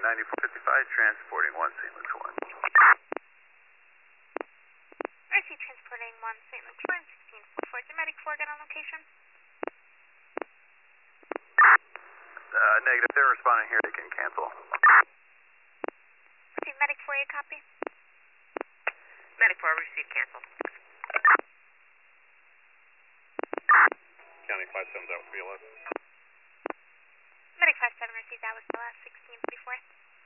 9455, transporting 1 St. Luke's 1. Mercy transporting 1 St. Luke's 1, 1644. Is the medic 4 get on location? Negative. They're responding here. They can cancel. Okay, medic 4, you copy? Medic 4, received, cancel. County 57, that was BLS. Medic 57 received, that was the last 1644.